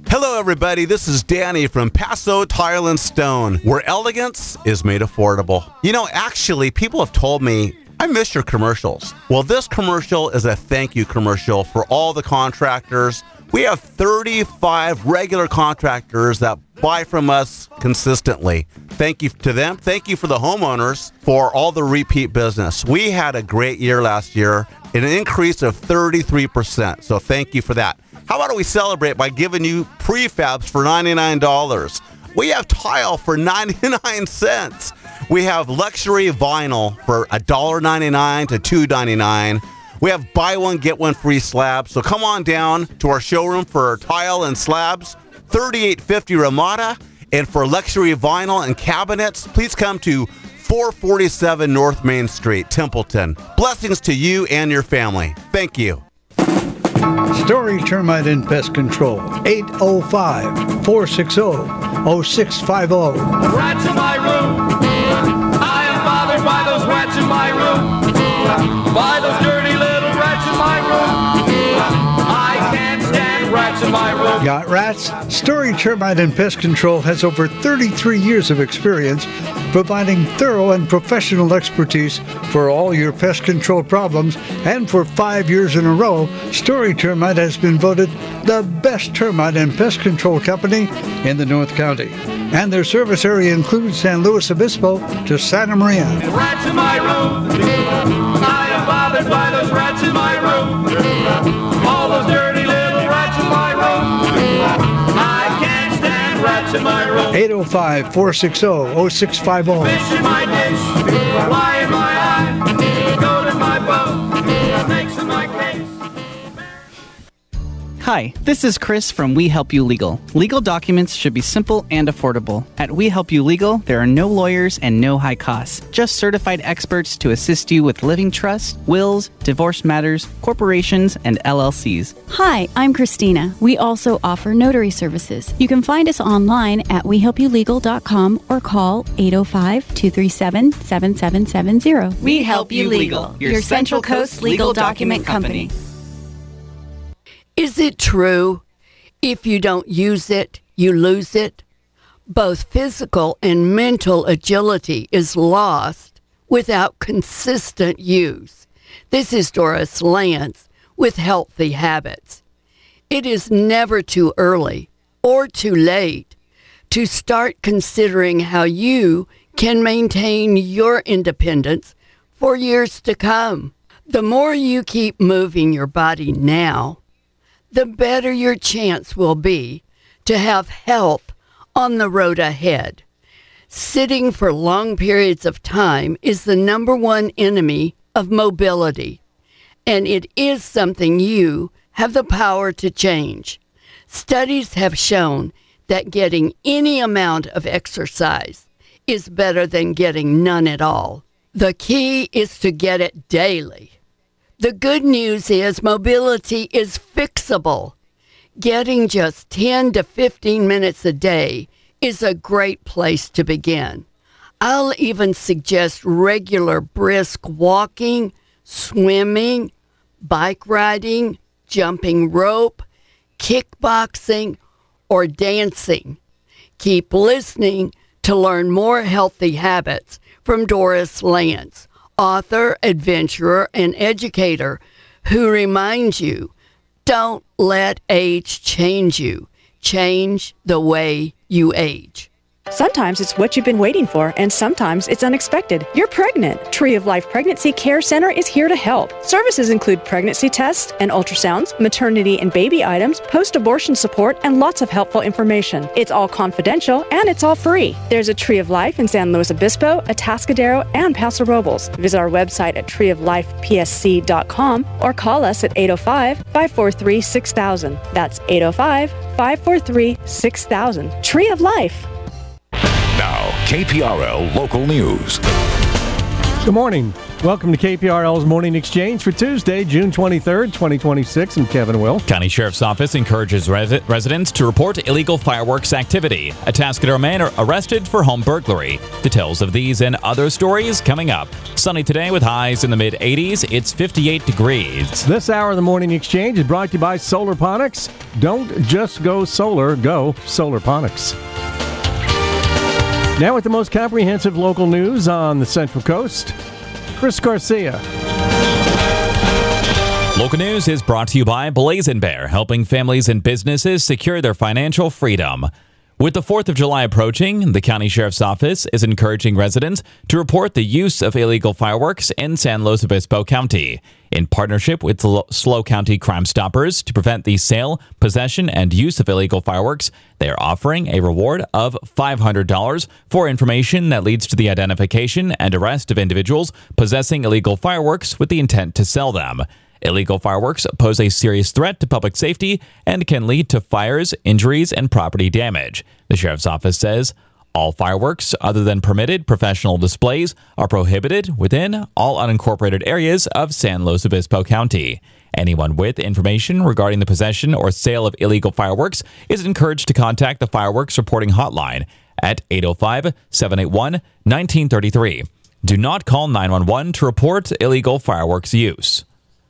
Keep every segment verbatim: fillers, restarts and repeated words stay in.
Hello, everybody. This is Danny from Paso Tile and Stone, where elegance is made affordable. You know, actually, people have told me, I miss your commercials. Well, this commercial is a thank you commercial for all the contractors. We have thirty-five regular contractors that buy from us consistently. Thank you to them. Thank you for the homeowners for all the repeat business. We had a great year last year, an increase of thirty-three percent. So thank you for that. How about we celebrate by giving you prefabs for ninety-nine dollars? We have tile for ninety-nine cents. We have luxury vinyl for one dollar ninety-nine to two ninety-nine. We have buy one, get one free slabs. So come on down to our showroom for tile and slabs, thirty-eight fifty Ramada. And for luxury vinyl and cabinets, please come to four forty-seven North Main Street, Templeton. Blessings to you and your family. Thank you. Story Termite and Pest Control, eight oh five, four six zero, oh six five zero. Rats in my room. I am bothered by those rats in my room. By those dirty little rats in my room. I can't stand rats in my room. Got rats? Story Termite and Pest Control has over thirty-three years of experience providing thorough and professional expertise for all your pest control problems, and for five years in a row, Story Termite has been voted the best termite and pest control company in the North County. And their service area includes San Luis Obispo to Santa Maria. Rats in my room. I am bothered by those rats in my room. All those dirty little rats in my room. I can't stand rats in my room. eight oh five, four six zero, oh six five zero. Fish in my dish, fly in my eye, gold in my boat, snakes in my case. Hi, this is Chris from We Help You Legal. Legal documents should be simple and affordable. At We Help You Legal, there are no lawyers and no high costs. Just certified experts to assist you with living trusts, wills, divorce matters, corporations, and L L Cs. Hi, I'm Christina. We also offer notary services. You can find us online at we help you legal dot com or call eight oh five, two three seven, seven seven seven zero. We Help You Legal, your Central Coast legal document company. Is it true, if you don't use it, you lose it? Both physical and mental agility is lost without consistent use. This is Doris Lance with Healthy Habits. It is never too early or too late to start considering how you can maintain your independence for years to come. The more you keep moving your body now, the better your chance will be to have health on the road ahead. Sitting for long periods of time is the number one enemy of mobility, and it is something you have the power to change. Studies have shown that getting any amount of exercise is better than getting none at all. The key is to get it daily. The good news is mobility is fixable. Getting just ten to fifteen minutes a day is a great place to begin. I'll even suggest regular brisk walking, swimming, bike riding, jumping rope, kickboxing, or dancing. Keep listening to learn more healthy habits from Doris Lance, author, adventurer, and educator, who reminds you, don't let age change you. Change the way you age. Sometimes it's what you've been waiting for, and sometimes it's unexpected. You're pregnant. Tree of Life Pregnancy Care Center is here to help. Services include pregnancy tests and ultrasounds, maternity and baby items, post-abortion support, and lots of helpful information. It's all confidential, and it's all free. There's a Tree of Life in San Luis Obispo, Atascadero, and Paso Robles. Visit our website at tree of life p s c dot com or call us at eight oh five, five four three, six thousand. That's eight oh five, five four three, six thousand. Tree of Life. Now, K P R L Local News. Good morning. Welcome to K P R L's Morning Exchange for Tuesday, June twenty-third, twenty twenty-six. I'm Kevin Will. County Sheriff's Office encourages res- residents to report illegal fireworks activity. A Atascadero man arrested for home burglary. Details of these and other stories coming up. Sunny today with highs in the mid eighties. It's fifty-eight degrees. This hour of the Morning Exchange is brought to you by Solarponics. Don't just go solar, go Solarponics. Now with the most comprehensive local news on the Central Coast, Chris Garcia. Local news is brought to you by Blazing Bear, helping families and businesses secure their financial freedom. With the fourth of July approaching, the County Sheriff's Office is encouraging residents to report the use of illegal fireworks in San Luis Obispo County. In partnership with the SLO County Crime Stoppers to prevent the sale, possession, and use of illegal fireworks, they are offering a reward of five hundred dollars for information that leads to the identification and arrest of individuals possessing illegal fireworks with the intent to sell them. Illegal fireworks pose a serious threat to public safety and can lead to fires, injuries, and property damage. The Sheriff's Office says all fireworks other than permitted professional displays are prohibited within all unincorporated areas of San Luis Obispo County. Anyone with information regarding the possession or sale of illegal fireworks is encouraged to contact the Fireworks Reporting Hotline at eight oh five, seven eight one, one nine three three. Do not call nine one one to report illegal fireworks use.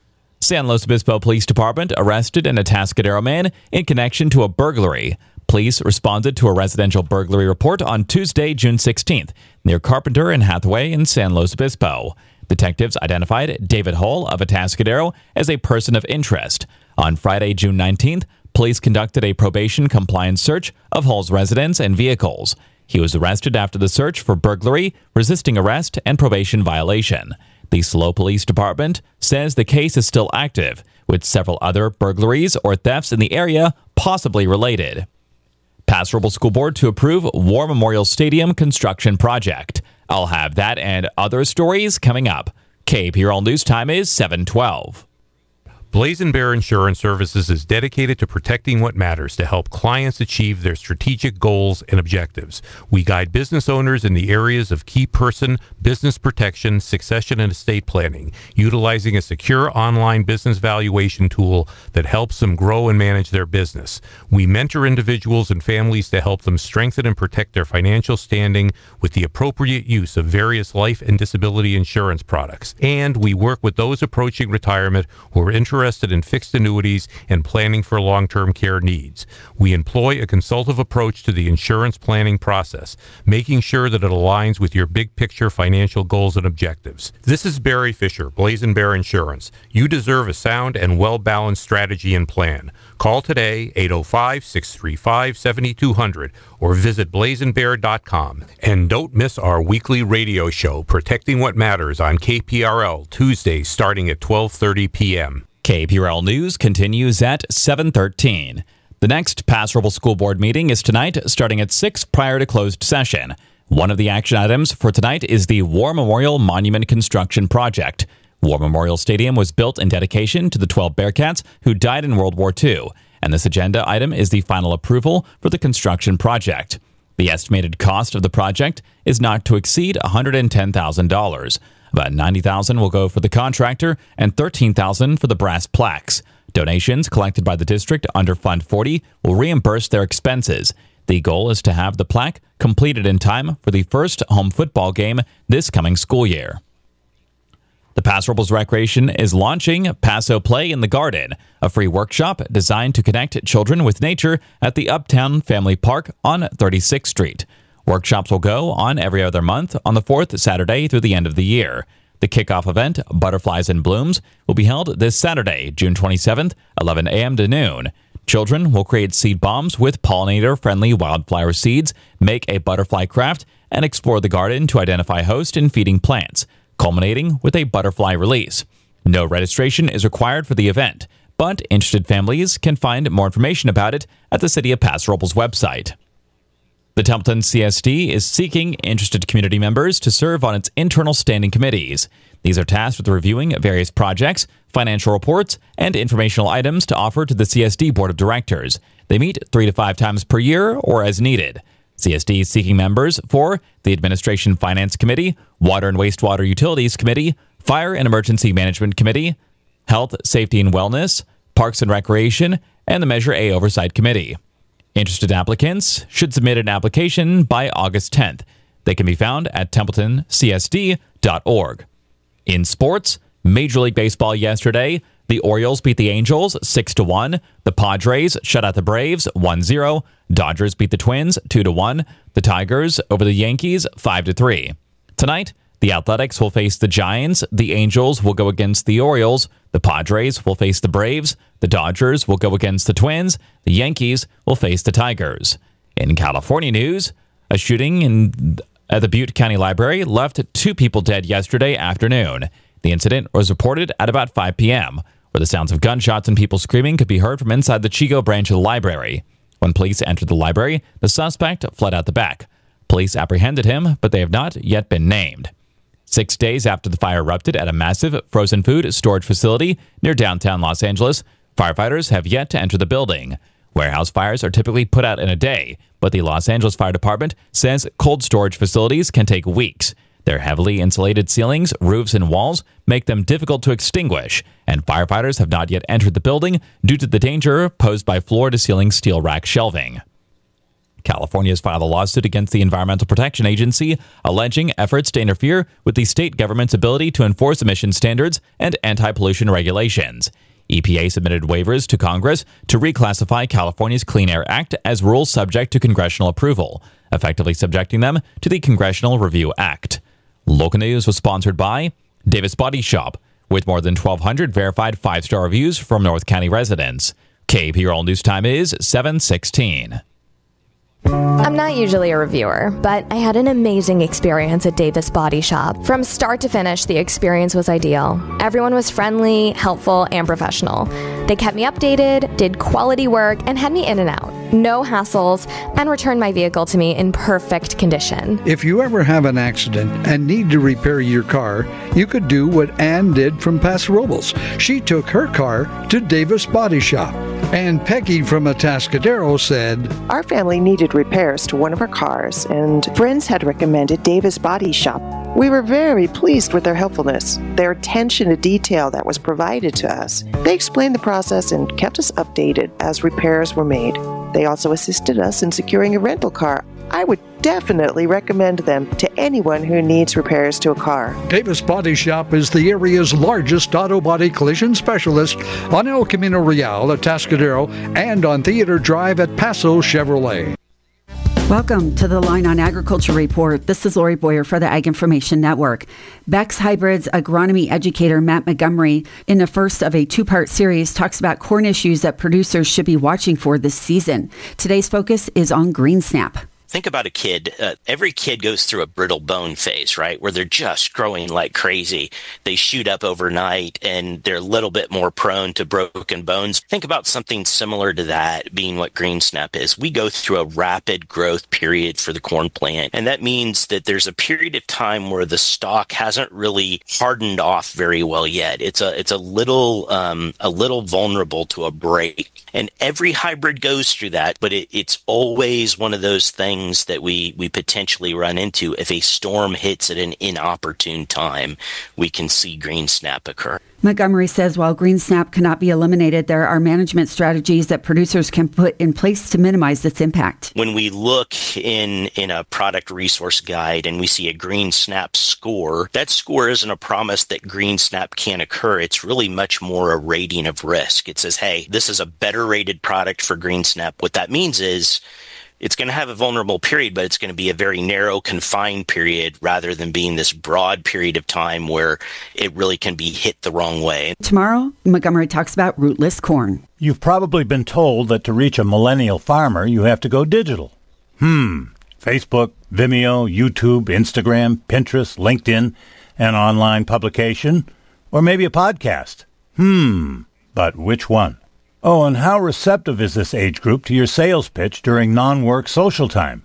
San Luis Obispo Police Department arrested an Atascadero man in connection to a burglary. Police responded to a residential burglary report on Tuesday, June sixteenth, near Carpenter and Hathaway in San Luis Obispo. Detectives identified David Hull of Atascadero as a person of interest. On Friday, June nineteenth, police conducted a probation compliance search of Hull's residence and vehicles. He was arrested after the search for burglary, resisting arrest, and probation violation. The SLO Police Department says the case is still active, with several other burglaries or thefts in the area possibly related. Paso Robles School Board to approve War Memorial Stadium construction project. I'll have that and other stories coming up. K P R L News Time is seven twelve. Blazing Bear Insurance Services is dedicated to protecting what matters to help clients achieve their strategic goals and objectives. We guide business owners in the areas of key person, business protection, succession, and estate planning, utilizing a secure online business valuation tool that helps them grow and manage their business. We mentor individuals and families to help them strengthen and protect their financial standing with the appropriate use of various life and disability insurance products. And we work with those approaching retirement who are interested interested in fixed annuities and planning for long-term care needs. We employ a consultative approach to the insurance planning process, making sure that it aligns with your big picture financial goals and objectives. This is Barry Fisher, Blazing Bear Insurance. You deserve a sound and well-balanced strategy and plan. Call today, eight oh five, six three five, seven two zero zero, or visit blazing bear dot com. And don't miss our weekly radio show, Protecting What Matters, on K P R L, Tuesdays starting at twelve thirty p.m. K P R L News continues at seven thirteen. The next Paso Robles School Board meeting is tonight, starting at six prior to closed session. One of the action items for tonight is the War Memorial Monument Construction Project. War Memorial Stadium was built in dedication to the twelve Bearcats who died in World War Two, and this agenda item is the final approval for the construction project. The estimated cost of the project is not to exceed one hundred ten thousand dollars. About ninety thousand dollars will go for the contractor and thirteen thousand dollars for the brass plaques. Donations collected by the district under Fund forty will reimburse their expenses. The goal is to have the plaque completed in time for the first home football game this coming school year. The Paso Robles Recreation is launching Paso Play in the Garden, a free workshop designed to connect children with nature at the Uptown Family Park on thirty-sixth Street. Workshops will go on every other month on the fourth Saturday through the end of the year. The kickoff event, Butterflies and Blooms, will be held this Saturday, June twenty-seventh, eleven a.m. to noon. Children will create seed bombs with pollinator-friendly wildflower seeds, make a butterfly craft, and explore the garden to identify host and feeding plants, culminating with a butterfly release. No registration is required for the event, but interested families can find more information about it at the City of Paso Robles website. The Templeton C S D is seeking interested community members to serve on its internal standing committees. These are tasked with reviewing various projects, financial reports, and informational items to offer to the C S D Board of Directors. They meet three to five times per year or as needed. C S D is seeking members for the Administration Finance Committee, Water and Wastewater Utilities Committee, Fire and Emergency Management Committee, Health, Safety and Wellness, Parks and Recreation, and the Measure A Oversight Committee. Interested applicants should submit an application by August tenth. They can be found at templeton c s d dot org. In sports, Major League Baseball yesterday, the Orioles beat the Angels six to one. The Padres shut out the Braves one zero. Dodgers beat the Twins two to one. The Tigers over the Yankees five to three. Tonight, the Athletics will face the Giants. The Angels will go against the Orioles. The Padres will face the Braves. The Dodgers will go against the Twins. The Yankees will face the Tigers. In California news, a shooting in at the Butte County Library left two people dead yesterday afternoon. The incident was reported at about five p.m., where the sounds of gunshots and people screaming could be heard from inside the Chico branch of the library. When police entered the library, the suspect fled out the back. Police apprehended him, but they have not yet been named. Six days after the fire erupted at a massive frozen food storage facility near downtown Los Angeles, firefighters have yet to enter the building. Warehouse fires are typically put out in a day, but the Los Angeles Fire Department says cold storage facilities can take weeks. Their heavily insulated ceilings, roofs, and walls make them difficult to extinguish, and firefighters have not yet entered the building due to the danger posed by floor-to-ceiling steel rack shelving. California has filed a lawsuit against the Environmental Protection Agency, alleging efforts to interfere with the state government's ability to enforce emission standards and anti-pollution regulations. E P A submitted waivers to Congress to reclassify California's Clean Air Act as rules subject to congressional approval, effectively subjecting them to the Congressional Review Act. Local News was sponsored by Davis Body Shop, with more than twelve hundred verified five-star reviews from North County residents. K P R L News Time is seven sixteen. I'm not usually a reviewer, but I had an amazing experience at Davis Body Shop. From start to finish, the experience was ideal. Everyone was friendly, helpful, and professional. They kept me updated, did quality work, and had me in and out. No hassles, and returned my vehicle to me in perfect condition. If you ever have an accident and need to repair your car, you could do what Ann did from Paso Robles. She took her car to Davis Body Shop. And Peggy from Atascadero said, "Our family needed repairs to one of our cars, and friends had recommended Davis Body Shop. We were very pleased with their helpfulness, their attention to detail that was provided to us. They explained the process and kept us updated as repairs were made. They also assisted us in securing a rental car. I would definitely recommend them to anyone who needs repairs to a car." Davis Body Shop is the area's largest auto body collision specialist on El Camino Real at Atascadero and on Theater Drive at Paso Chevrolet. Welcome to the Line on Agriculture Report. This is Lori Boyer for the Ag Information Network. Beck's Hybrids agronomy educator Matt Montgomery, in the first of a two-part series, talks about corn issues that producers should be watching for this season. Today's focus is on green snap. Think about a kid. Uh, every kid goes through a brittle bone phase, right? Where they're just growing like crazy. They shoot up overnight and they're a little bit more prone to broken bones. Think about something similar to that being what green snap is. We go through a rapid growth period for the corn plant. And that means that there's a period of time where the stalk hasn't really hardened off very well yet. It's a, it's a little, um, a little vulnerable to a break. And every hybrid goes through that, but it, it's always one of those things that we, we potentially run into. If a storm hits at an inopportune time, we can see green snap occur. Montgomery says while green snap cannot be eliminated, there are management strategies that producers can put in place to minimize its impact. When we look in, in a product resource guide and we see a green snap score, that score isn't a promise that green snap can't occur. It's really much more a rating of risk. It says, hey, this is a better rated product for green snap. What that means is it's going to have a vulnerable period, but it's going to be a very narrow, confined period rather than being this broad period of time where it really can be hit the wrong way. Tomorrow, Montgomery talks about rootless corn. You've probably been told that to reach a millennial farmer, you have to go digital. Hmm. Facebook, Vimeo, YouTube, Instagram, Pinterest, LinkedIn, an online publication, or maybe a podcast. Hmm. But which one? Oh, and how receptive is this age group to your sales pitch during non-work social time?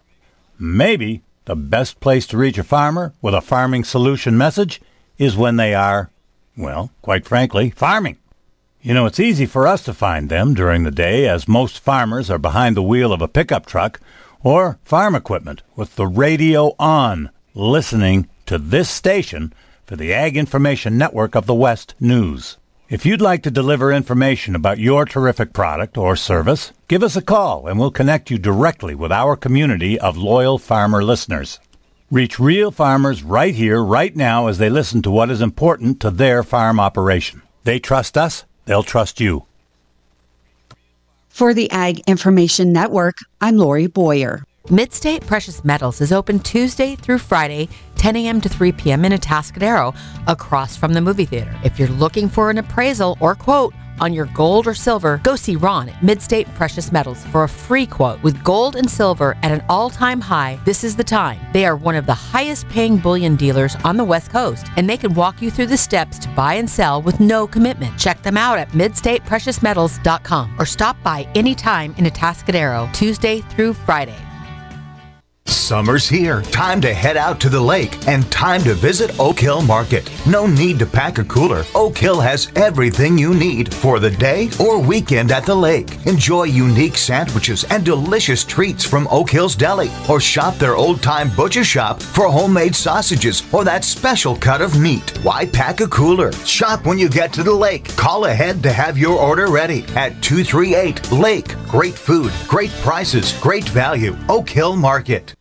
Maybe the best place to reach a farmer with a farming solution message is when they are, well, quite frankly, farming. You know, it's easy for us to find them during the day as most farmers are behind the wheel of a pickup truck or farm equipment with the radio on, listening to this station for the Ag Information Network of the West News. If you'd like to deliver information about your terrific product or service, give us a call and we'll connect you directly with our community of loyal farmer listeners. Reach real farmers right here, right now, as they listen to what is important to their farm operation. They trust us, they'll trust you. For the Ag Information Network, I'm Lori Boyer. Midstate Precious Metals is open Tuesday through Friday, ten a.m. to three p.m. in Atascadero, across from the movie theater. If you're looking for an appraisal or quote on your gold or silver, go see Ron at Midstate Precious Metals for a free quote. With gold and silver at an all-time high, this is the time. They are one of the highest-paying bullion dealers on the West Coast, and they can walk you through the steps to buy and sell with no commitment. Check them out at midstate precious metals dot com or stop by anytime in Atascadero, Tuesday through Friday. Summer's here. Time to head out to the lake and time to visit Oak Hill Market. No need to pack a cooler. Oak Hill has everything you need for the day or weekend at the lake. Enjoy unique sandwiches and delicious treats from Oak Hill's Deli, or shop their old-time butcher shop for homemade sausages or that special cut of meat. Why pack a cooler? Shop when you get to the lake. Call ahead to have your order ready at two three eight Lake. Great food, great prices, great value. Oak Hill Market.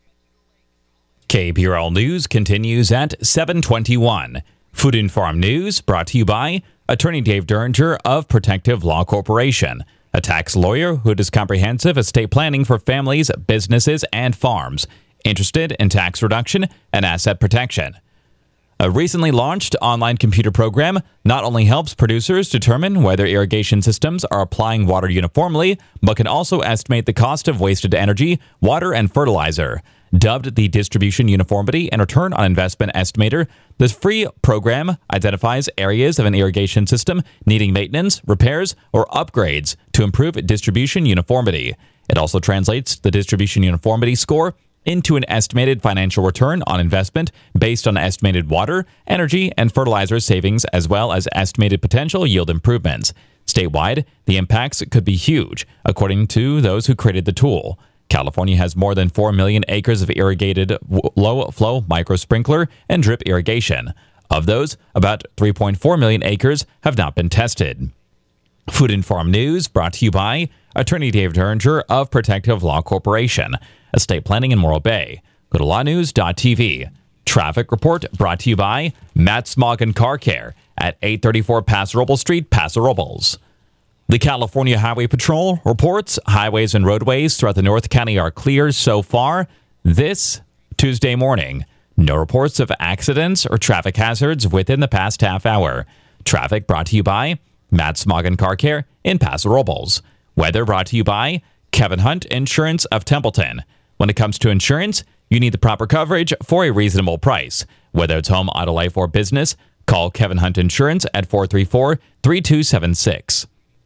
K P R L News continues at seven twenty-one. Food and Farm News brought to you by Attorney Dave Derringer of Protective Law Corporation, a tax lawyer who does comprehensive estate planning for families, businesses, and farms, interested in tax reduction and asset protection. A recently launched online computer program not only helps producers determine whether irrigation systems are applying water uniformly, but can also estimate the cost of wasted energy, water, and fertilizer. Dubbed the Distribution Uniformity and Return on Investment Estimator, this free program identifies areas of an irrigation system needing maintenance, repairs, or upgrades to improve distribution uniformity. It also translates the distribution uniformity score into an estimated financial return on investment based on estimated water, energy, and fertilizer savings, as well as estimated potential yield improvements. Statewide, the impacts could be huge, according to those who created the tool. California has more than four million acres of irrigated low-flow micro-sprinkler and drip irrigation. Of those, about three point four million acres have not been tested. Food and Farm News brought to you by Attorney Dave Derringer of Protective Law Corporation, estate planning in Morro Bay. Go to law news dot t v. Traffic report brought to you by Matt Smoggin Car Care at eight thirty-four Paso Robles Street, Paso Robles. The California Highway Patrol reports highways and roadways throughout the North County are clear so far this Tuesday morning. No reports of accidents or traffic hazards within the past half hour. Traffic brought to you by Matt Smoggin Car Care in Paso Robles. Weather brought to you by Kevin Hunt Insurance of Templeton. When it comes to insurance, you need the proper coverage for a reasonable price. Whether it's home, auto, life, or business, call Kevin Hunt Insurance at four three four, three two seven six.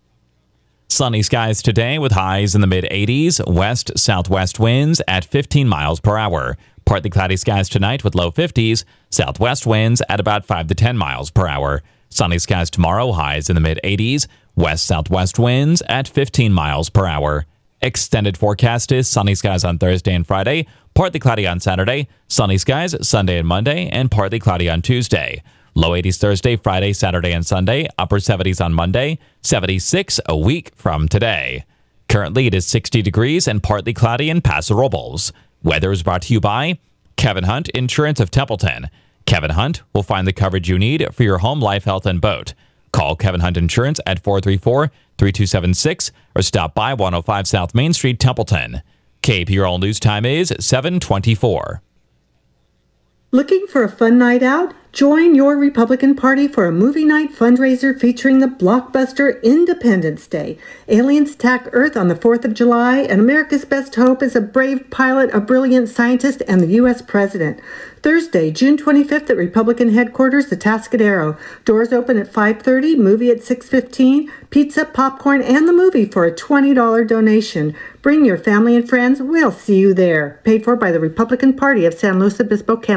Sunny skies today with highs in the mid-eighties, west-southwest winds at fifteen miles per hour. Partly cloudy skies tonight with low fifties, southwest winds at about five to ten miles per hour. Sunny skies tomorrow, highs in the mid-eighties, west-southwest winds at fifteen miles per hour. Extended forecast is sunny skies on Thursday and Friday, partly cloudy on Saturday, sunny skies Sunday and Monday, and partly cloudy on Tuesday. Low eighties Thursday, Friday, Saturday, and Sunday. Upper seventies on Monday. seventy-six a week from today. Currently, it is sixty degrees and partly cloudy in Paso Robles. Weather is brought to you by Kevin Hunt Insurance of Templeton. Kevin Hunt will find the coverage you need for your home, life, health, and boat. Call Kevin Hunt Insurance at four three four, three two seven six or stop by one oh five South Main Street, Templeton. K P R L News time is seven twenty-four. Looking for a fun night out? Join your Republican Party for a movie night fundraiser featuring the blockbuster Independence Day. Aliens attack Earth on the fourth of July, and America's best hope is a brave pilot, a brilliant scientist, and the U S president. Thursday, June twenty-fifth at Republican headquarters, Atascadero. Doors open at five thirty, movie at six fifteen, pizza, popcorn, and the movie for a twenty dollars donation. Bring your family and friends. We'll see you there. Paid for by the Republican Party of San Luis Obispo County.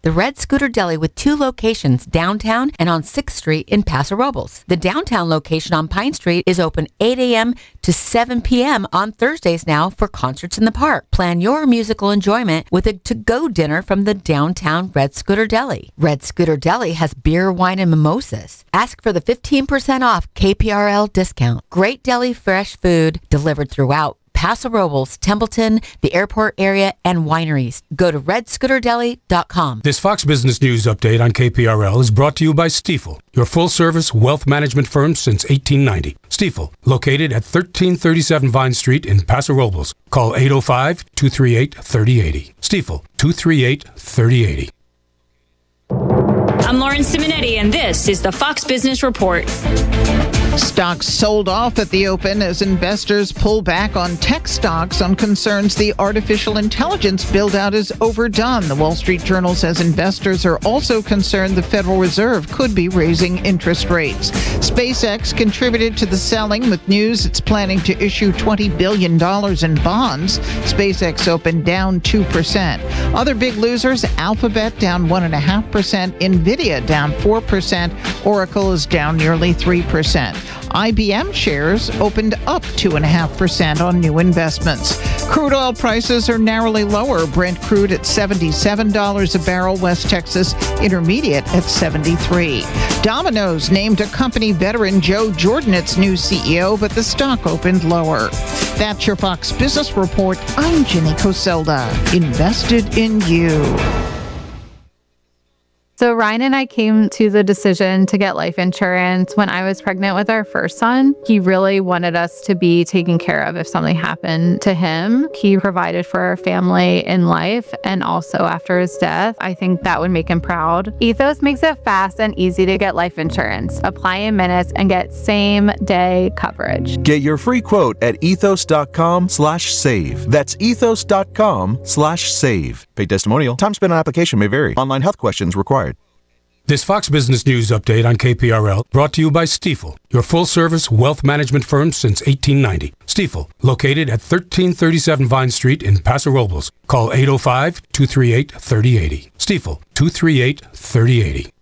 The Red Scooter Deli with two locations downtown and on sixth Street in Paso Robles. The downtown location on Pine Street is open eight a.m. to seven p.m. on Thursdays now for concerts in the park. Plan your musical enjoyment with a to-go dinner from the downtown Red Scooter Deli. Red Scooter Deli has beer, wine, and mimosas. Ask for the fifteen percent off K P R L discount. Great deli fresh food delivered throughout Paso Robles, Templeton, the airport area, and wineries. Go to red scooter deli dot com. This Fox Business News update on K P R L is brought to you by Stifel, your full-service wealth management firm since eighteen ninety. Stifel, located at thirteen thirty-seven Vine Street in Paso Robles. Call eight oh five, two three eight, three oh eight oh. Stifel, two three eight, three oh eight oh. I'm Lauren Simonetti, and this is the Fox Business Report. Stocks sold off at the open as investors pull back on tech stocks on concerns the artificial intelligence build-out is overdone. The Wall Street Journal says investors are also concerned the Federal Reserve could be raising interest rates. SpaceX contributed to the selling with news it's planning to issue twenty billion dollars in bonds. SpaceX opened down two percent. Other big losers, Alphabet down one point five percent, NVIDIA down four percent, Oracle is down nearly three percent. I B M shares opened up two point five percent on new investments. Crude oil prices are narrowly lower. Brent crude at seventy-seven dollars a barrel, West Texas Intermediate at seventy-three dollars. Domino's named a company veteran Joe Jordan its new C E O, but the stock opened lower. That's your Fox Business Report. I'm Jenny Coselda. Invested in you. So Ryan and I came to the decision to get life insurance when I was pregnant with our first son. He really wanted us to be taken care of if something happened to him. He provided for our family in life and also after his death. I think that would make him proud. Ethos makes it fast and easy to get life insurance. Apply in minutes and get same day coverage. Get your free quote at ethos.com slash save. That's ethos.com slash save. Paid testimonial. Time spent on application may vary. Online health questions required. This Fox Business News update on K P R L brought to you by Stifel, your full-service wealth management firm since eighteen ninety. Stifel, located at thirteen thirty-seven Vine Street in Paso Robles. Call eight oh five, two three eight, three oh eight oh. Stifel, two three eight, three oh eight oh.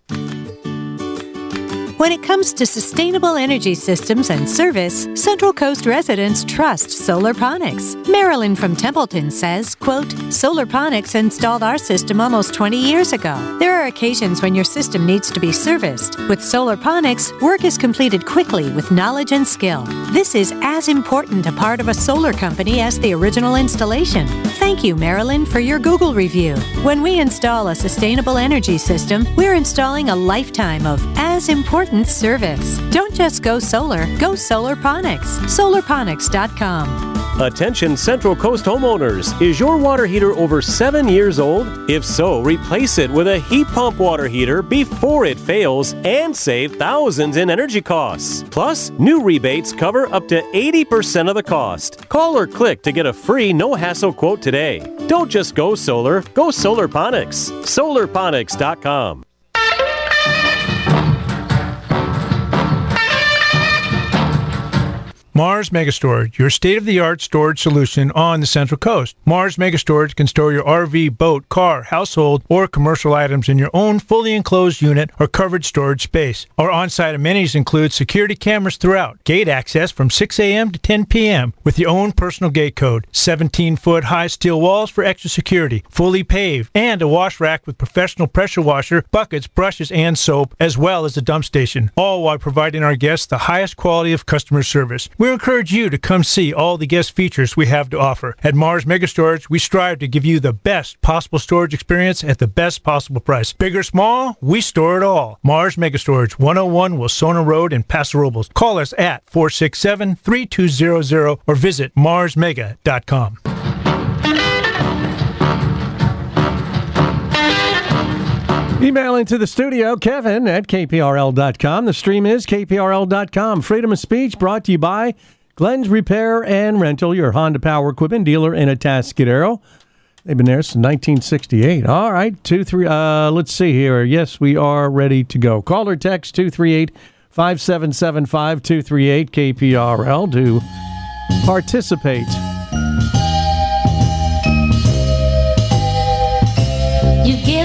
When it comes to sustainable energy systems and service, Central Coast residents trust Solarponics. Marilyn from Templeton says, quote, Solarponics installed our system almost twenty years ago. There are occasions when your system needs to be serviced. With Solarponics, work is completed quickly with knowledge and skill. This is as important a part of a solar company as the original installation. Thank you, Marilyn, for your Google review. When we install a sustainable energy system, we're installing a lifetime of as important service. Don't just go solar, go Solarponics. Solarponics dot com. Attention Central Coast homeowners. Is your water heater over seven years old? If so, replace it with a heat pump water heater before it fails and save thousands in energy costs. Plus, new rebates cover up to eighty percent of the cost. Call or click to get a free no-hassle quote today. Don't just go solar, go Solarponics. Solarponics dot com. Mars Megastorage, your state-of-the-art storage solution on the Central Coast. Mars Megastorage can store your R V, boat, car, household, or commercial items in your own fully enclosed unit or covered storage space. Our on-site amenities include security cameras throughout, gate access from six a.m. to ten p.m. with your own personal gate code, seventeen-foot high steel walls for extra security, fully paved, and a wash rack with professional pressure washer, buckets, brushes, and soap, as well as a dump station, all while providing our guests the highest quality of customer service. We encourage you to come see all the guest features we have to offer. At Mars Megastorage, we strive to give you the best possible storage experience at the best possible price. Big or small, we store it all. Mars Megastorage, one oh one Wilsona Road in Paso Robles. Call us at four six seven, three two zero zero or visit mars mega dot com. Email into the studio, Kevin at K P R L dot com. The stream is K P R L dot com. Freedom of speech brought to you by Glenn's Repair and Rental, your Honda Power Equipment dealer in Atascadero. They've been there since nineteen sixty-eight. All right, two, three. Uh, let's see here. Yes, we are ready to go. Call or text two three eight, five seven seven five, two three eight K P R L to participate. You've given me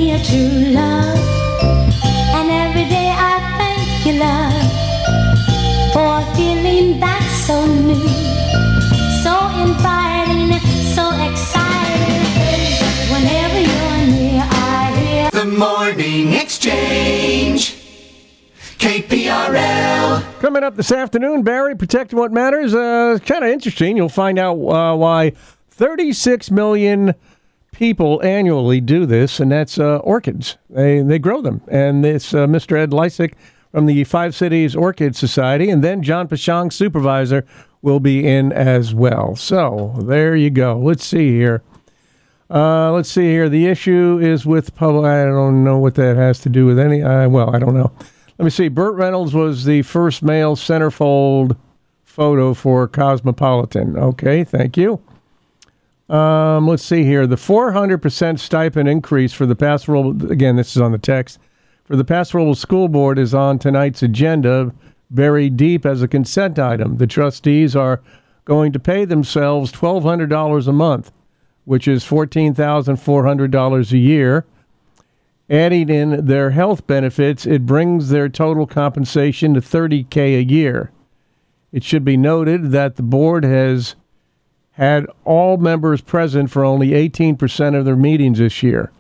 me a true love. And every day I thank you, love, for a feeling that's so new, so inviting, so exciting. Whenever you're near, I hear The Morning Exchange. K P R L. Coming up this afternoon, Barry, Protecting What Matters. Uh, it's kind of interesting. You'll find out uh, why thirty-six million people annually do this, and that's uh, orchids. They they grow them. And it's uh, Mister Ed Lysick from the Five Cities Orchid Society, and then John Pashang, supervisor, will be in as well. So there you go. Let's see here. Uh, let's see here. The issue is with public. I don't know what that has to do with any. Uh, well, I don't know. Let me see. Burt Reynolds was the first male centerfold photo for Cosmopolitan. Okay, thank you. Um, let's see here. The four hundred percent stipend increase for the pastoral, again, this is on the text, for the Pastoral School Board is on tonight's agenda, buried deep as a consent item. The trustees are going to pay themselves twelve hundred dollars a month, which is fourteen thousand four hundred dollars a year. Adding in their health benefits, it brings their total compensation to thirty thousand dollars a year. It should be noted that the board has had all members present for only eighteen percent of their meetings this year.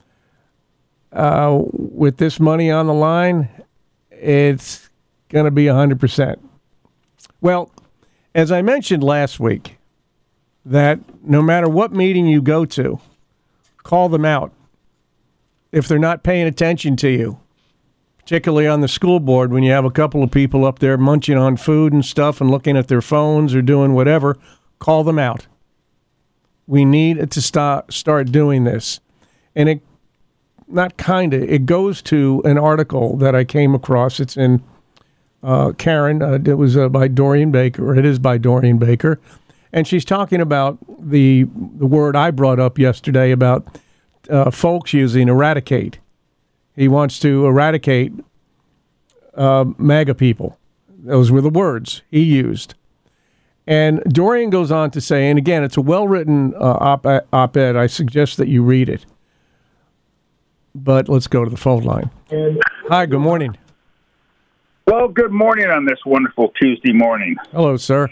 Uh, with this money on the line, it's going to be one hundred percent. Well, as I mentioned last week, that no matter what meeting you go to, call them out if they're not paying attention to you, particularly on the school board when you have a couple of people up there munching on food and stuff and looking at their phones or doing whatever. Call them out. We need to start start doing this. And it, not kind of, it goes to an article that I came across. It's in uh, Karen. Uh, it was uh, by Dorian Baker. It is by Dorian Baker. And she's talking about the the word I brought up yesterday about uh, folks using eradicate. He wants to eradicate uh, MAGA people. Those were the words he used. And Dorian goes on to say, and again, it's a well-written uh, op- op-ed. I suggest that you read it. But let's go to the phone line. Hi, good morning. Well, good morning on this wonderful Tuesday morning. Hello, sir.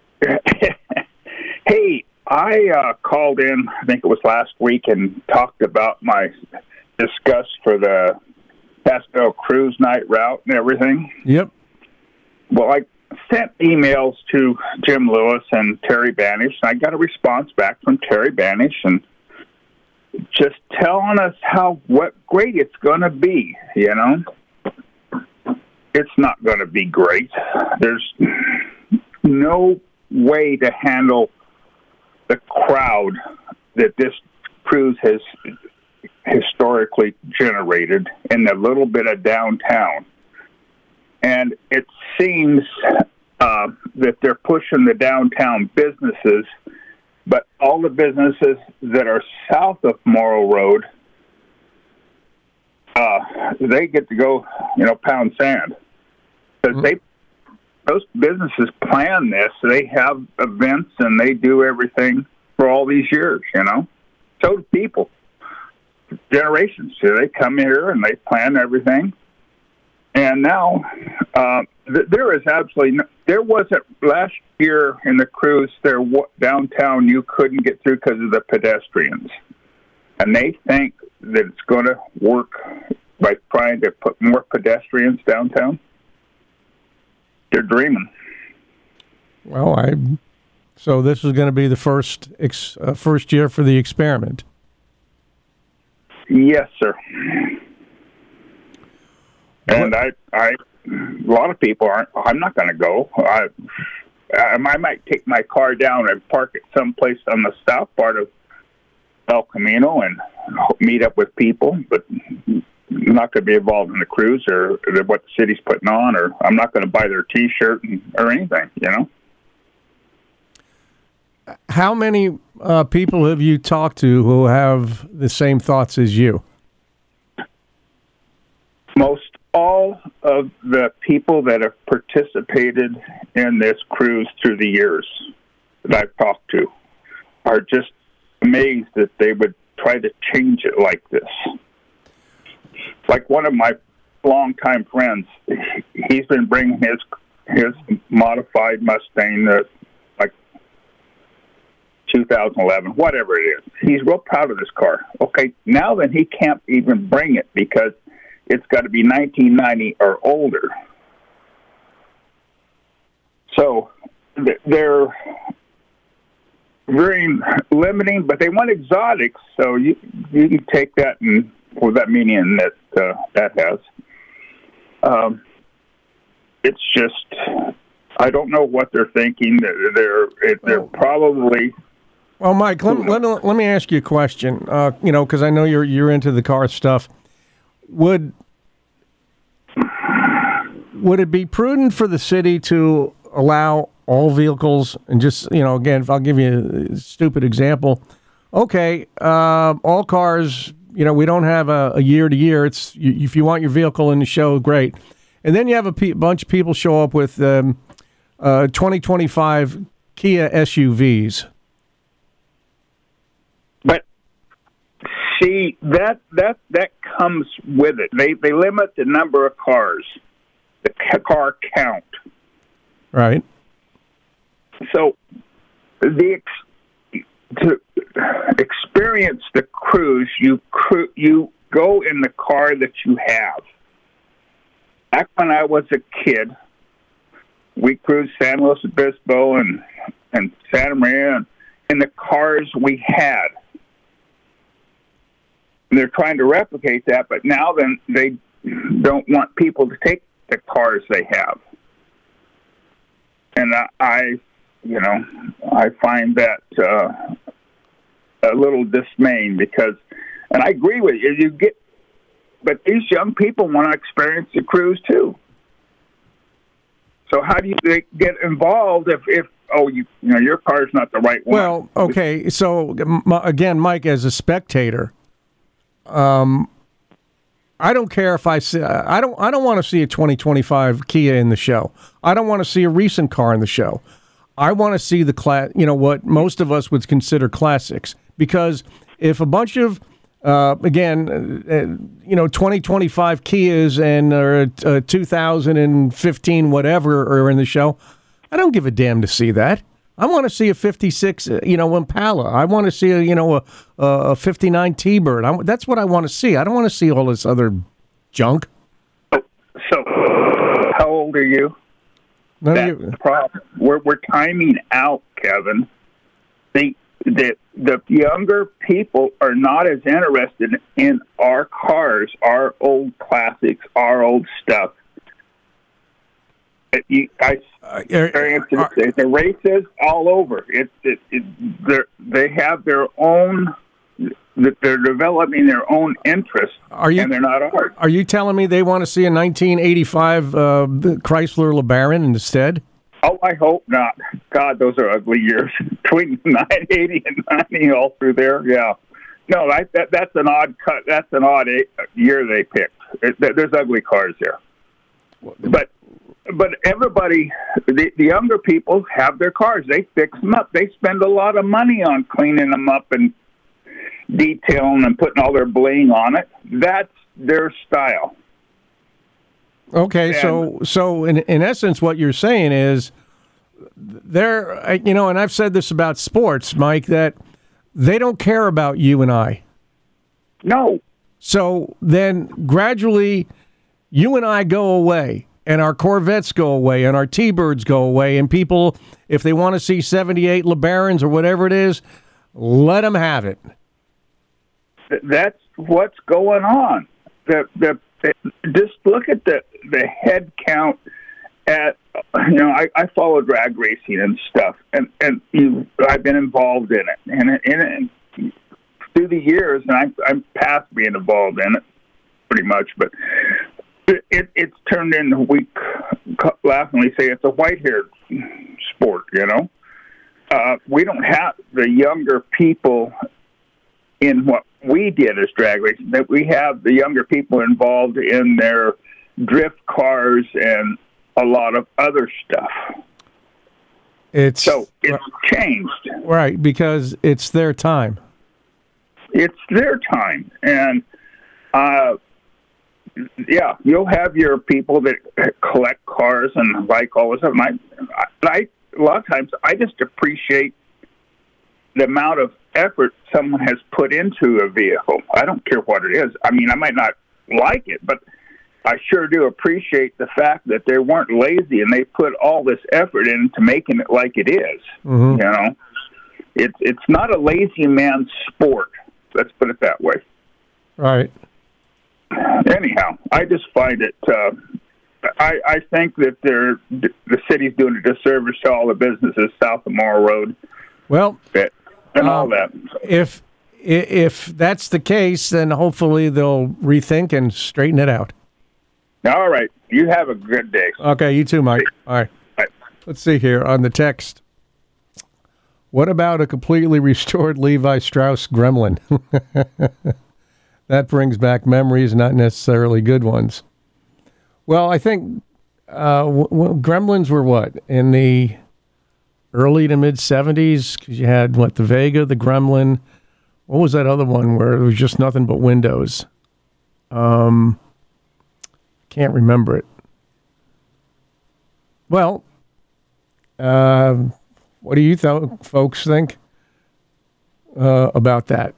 Hey, I uh, called in, I think it was last week, and talked about my disgust for the Pastel Cruise night route and everything. Yep. Well, I sent emails to Jim Lewis and Terry Banish, and I got a response back from Terry Banish, and just telling us how what great it's going to be, you know. It's not going to be great. There's no way to handle the crowd that this cruise has historically generated in the little bit of downtown. And it seems uh, that they're pushing the downtown businesses, but all the businesses that are south of Morrow Road, uh, they get to go, you know, pound sand. Because mm-hmm. they Those businesses plan this. They have events and they do everything for all these years, you know. So do people. Generations. So they come here and they plan everything. And now uh, th- there is absolutely no, there wasn't last year in the cruise there w- downtown you couldn't get through because of the pedestrians. And they think that it's going to work by trying to put more pedestrians downtown. They're dreaming. Well, I so this is going to be the first ex, uh, first year for the experiment. Yes, sir. And I, I, a lot of people aren't. I'm not going to go. I, I might take my car down and park it someplace on the south part of El Camino and meet up with people, but I'm not going to be involved in the cruise or what the city's putting on, or I'm not going to buy their T-shirt and, or anything, you know. How many uh, people have you talked to who have the same thoughts as you? Most all of the people that have participated in this cruise through the years that I've talked to are just amazed that they would try to change it like this. like one of my longtime friends, he's been bringing his his modified Mustang, uh, like two thousand eleven, whatever it is. He's real proud of this car. Okay, now then he can't even bring it because it's got to be nineteen ninety or older. So they're very limiting, but they want exotics, so you you can take that and for that meaning that uh, that has. Um, it's just I don't know what they're thinking. They're they're probably. Well, Mike, let, let, let me ask you a question. Uh, you know, because I know you're you're into the car stuff. Would would it be prudent for the city to allow all vehicles, and just, you know, again, if I'll give you a stupid example. Okay, uh, all cars, you know, we don't have a, a year to year. It's you, if you want your vehicle in the show, great. And then you have a pe- bunch of people show up with um, uh, twenty twenty-five Kia S U Vs. But see, that that that comes with it. They they limit the number of cars, the car count. Right. So the ex- to experience the cruise, you cru- you go in the car that you have. Back when I was a kid, we cruised San Luis Obispo and and Santa Maria and in the cars we had. And they're trying to replicate that, but now then they don't want people to take the cars they have. And I, I, you know, I find that uh, a little dismaying because, and I agree with you, you get, but these young people want to experience the cruise too. So how do you they get involved if, if oh, you, you know, your car's not the right one? Well, okay, so again, Mike, as a spectator, um, I don't care if I see. I don't. I don't want to see a twenty twenty-five Kia in the show. I don't want to see a recent car in the show. I want to see the class. You know what most of us would consider classics. Because if a bunch of, uh, again, uh, you know, twenty twenty-five Kias and or uh, two thousand fifteen whatever are in the show, I don't give a damn to see that. I want to see a fifty-six, you know, Impala. I want to see a, you know, a, a fifty-nine T-Bird. I, that's what I want to see. I don't want to see all this other junk. So, how old are you? None That's of you. the problem. We're we're timing out, Kevin. The the the younger people are not as interested in our cars, our old classics, our old stuff. It, you, I experienced uh, uh, the races all over. It, it, it they have their own. They're developing their own interests, are you, and they're not ours. Are you telling me they want to see a nineteen eighty-five uh, Chrysler LeBaron instead? Oh, I hope not. God, those are ugly years. Between nine eighty and ninety, all through there. Yeah, no, that, that that's an odd cut. That's an odd eight, year they picked. It, there's ugly cars there, but. But everybody, the, the younger people have their cars. They fix them up. They spend a lot of money on cleaning them up and detailing and putting all their bling on it. That's their style. Okay, and, so so in in essence, what you're saying is, they're, you know, and I've said this about sports, Mike, that they don't care about you and I. No. So then gradually, you and I go away. And our Corvettes go away, and our T-Birds go away, and people, if they want to see seventy-eight LeBarons or whatever it is, let them have it. That's what's going on. The, the, the just look at the, the head count at, you know, I, I follow drag racing and stuff, and, and you, I've been involved in it. And, and, and through the years, and I'm, I'm past being involved in it pretty much, but... It, it's turned into, we laughingly say it's a white-haired sport, you know. Uh, we don't have the younger people in what we did as drag racing, that we have the younger people involved in their drift cars and a lot of other stuff. It's so it's changed. Right, because it's their time. It's their time. And, uh, yeah, you'll have your people that collect cars and like all this stuff. And I, I, a lot of times, I just appreciate the amount of effort someone has put into a vehicle. I don't care what it is. I mean, I might not like it, but I sure do appreciate the fact that they weren't lazy and they put all this effort into making it like it is. Mm-hmm. You know, it's it's not a lazy man's sport. Let's put it that way. Right. Anyhow, I just find it. Uh, I I think that they're the city's doing a disservice to all the businesses south of Morrow Road. Well, that, and all um, that. If if that's the case, then hopefully they'll rethink and straighten it out. All right. You have a good day. Okay, you too, Mike. All right. Bye. Let's see here on the text. What about a completely restored Levi Strauss Gremlin? That brings back memories, not necessarily good ones. Well, I think uh, w- w- Gremlins were what? In the early to mid-seventies? Because you had, what, the Vega, the Gremlin. What was that other one where it was just nothing but windows? Um, can't remember it. Well, uh, what do you th- folks think uh, about that?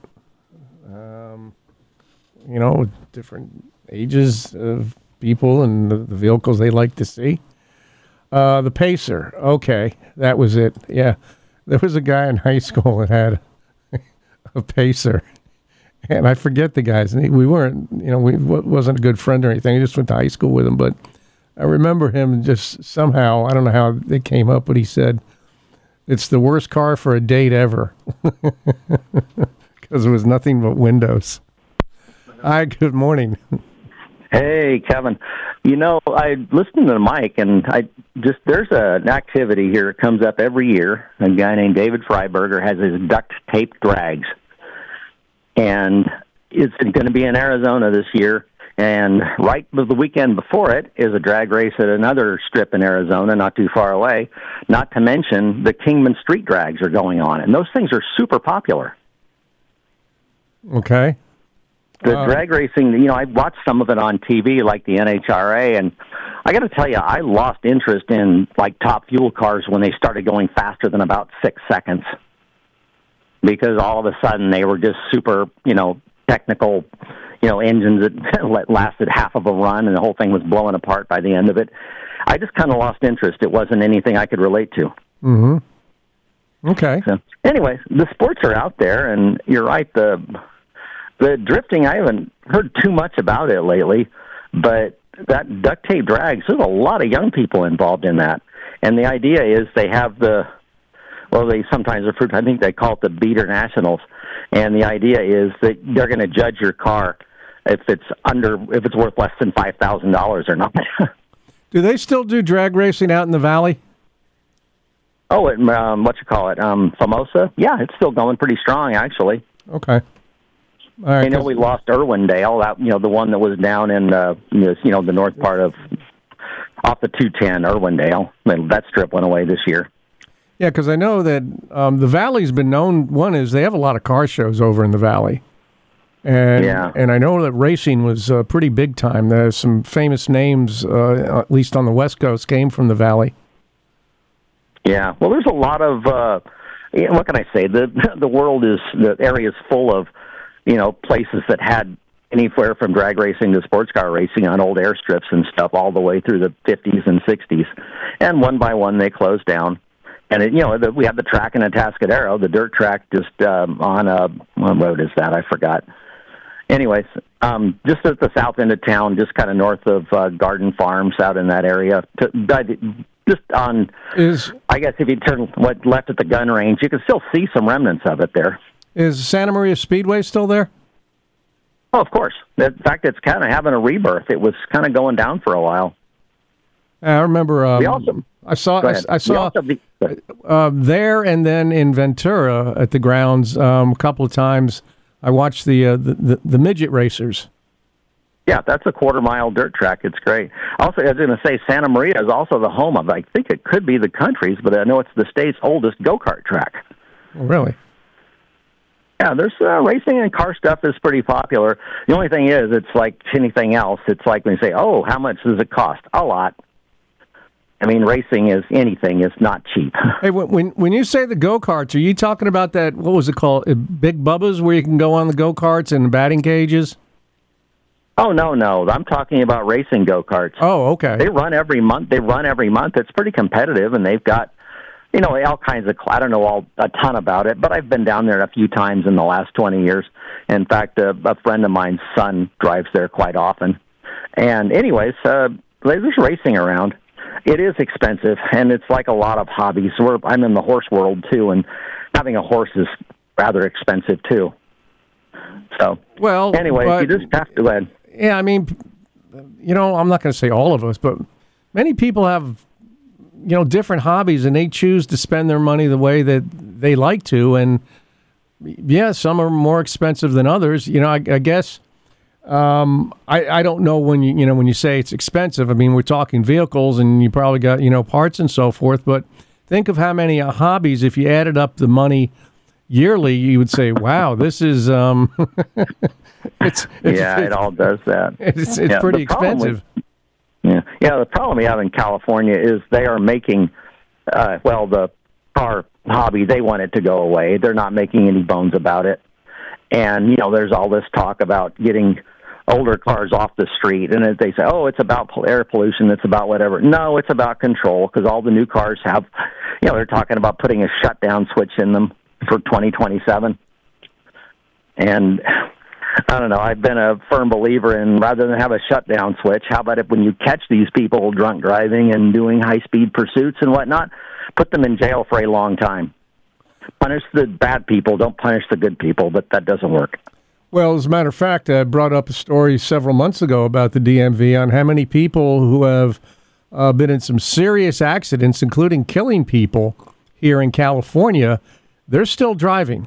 Um, you know, different ages of people and the, the vehicles they like to see. Uh, the Pacer. Okay, that was it. Yeah, there was a guy in high school that had a Pacer, and I forget the guy's name. We weren't, you know, we wasn't a good friend or anything. I just went to high school with him, but I remember him just somehow. I don't know how it came up, but he said it's the worst car for a date ever because it was nothing but windows. Hi, good morning. Hey, Kevin. You know, I listened to Mike, and I just there's a, an activity here that comes up every year. A guy named David Freiberger has his duct tape drags, and it's going to be in Arizona this year. And right the weekend before it is a drag race at another strip in Arizona, not too far away. Not to mention the Kingman Street drags are going on, and those things are super popular. Okay. The Uh, drag racing, you know, I watched some of it on T V, like the N H R A, and I got to tell you, I lost interest in, like, top fuel cars when they started going faster than about six seconds because all of a sudden they were just super, you know, technical, you know, engines that lasted half of a run, and the whole thing was blowing apart by the end of it. I just kind of lost interest. It wasn't anything I could relate to. Mm-hmm. Okay. So, anyway, the sports are out there, and you're right, the... The drifting, I haven't heard too much about it lately, but that duct tape drags, there's a lot of young people involved in that. And the idea is they have the, well, they sometimes refer to, I think they call it the Beater Nationals. And the idea is that they're going to judge your car if it's under, if it's worth less than five thousand dollars or not. Do they still do drag racing out in the valley? Oh, it, um, what you call it, um, Famosa? Yeah, it's still going pretty strong, actually. Okay. All right, I know we lost Irwindale, that, you know, the one that was down in, uh, you know, the north part of, off the two ten, Irwindale. That strip went away this year. Yeah, because I know that um, the valley's been known, one is they have a lot of car shows over in the valley. And, yeah. and I know that racing was uh, pretty big time. There's some famous names, uh, at least on the West Coast, came from the valley. Yeah, well, there's a lot of, uh, you know, what can I say, the the world is, the area is full of, you know, places that had anywhere from drag racing to sports car racing on old airstrips and stuff all the way through the fifties and sixties. And one by one, they closed down. And, it, you know, the, we have the track in Atascadero, the dirt track just um, on a, what road is that? I forgot. Anyways, um, just at the south end of town, just kind of north of uh, Garden Farms out in that area, to, just on, is I guess if you turn what left at the gun range, you can still see some remnants of it there. Is Santa Maria Speedway still there? Oh, of course. In fact, it's kind of having a rebirth. It was kind of going down for a while. I remember. Um, we also, I saw. I, I saw also be, uh, there and then in Ventura at the grounds um, a couple of times. I watched the, uh, the, the the midget racers. Yeah, that's a quarter mile dirt track. It's great. Also, I was going to say Santa Maria is also the home of, I think it could be the country's, but I know it's the state's oldest go-kart track. Oh, really? Yeah, there's uh, racing and car stuff is pretty popular. The only thing is, it's like anything else. It's like when you say, "Oh, how much does it cost?" A lot. I mean, racing is anything is not cheap. Hey, when when you say the go-karts, are you talking about that, what was it called, uh, Big Bubba's, where you can go on the go-karts and batting cages? Oh, no, no. I'm talking about racing go-karts. Oh, okay. They run every month. They run every month. It's pretty competitive, and they've got, you know, all kinds of, I don't know all, a ton about it, but I've been down there a few times in the last twenty years. In fact, a, a friend of mine's son drives there quite often. And anyways, uh, there's racing around. It is expensive, and it's like a lot of hobbies. We're, I'm in the horse world, too, and having a horse is rather expensive, too. So, well, anyway, but, you just have to go ahead. Yeah, I mean, you know, I'm not going to say all of us, but many people have, you know, different hobbies, and they choose to spend their money the way that they like to. And, yeah, some are more expensive than others. You know, I, I guess... Um, I, I don't know when you, you know, when you say it's expensive, I mean, we're talking vehicles and you probably got, you know, parts and so forth, but think of how many uh, hobbies, if you added up the money yearly, you would say, wow, this is, um, it's, it's, yeah, it's, it all does that. It's, it's yeah, pretty expensive. With, yeah. Yeah. The problem we have in California is they are making, uh, well, the car hobby, they want it to go away. They're not making any bones about it. And, you know, there's all this talk about getting older cars off the street, and they say, oh, it's about air pollution, it's about whatever. No, it's about control, because all the new cars have, you know, they're talking about putting a shutdown switch in them for twenty twenty-seven. And I don't know, I've been a firm believer in, rather than have a shutdown switch, how about if when you catch these people drunk driving and doing high-speed pursuits and whatnot, put them in jail for a long time. Punish the bad people, don't punish the good people, but that doesn't work. Well, as a matter of fact, I brought up a story several months ago about the D M V on how many people who have uh, been in some serious accidents, including killing people here in California, they're still driving.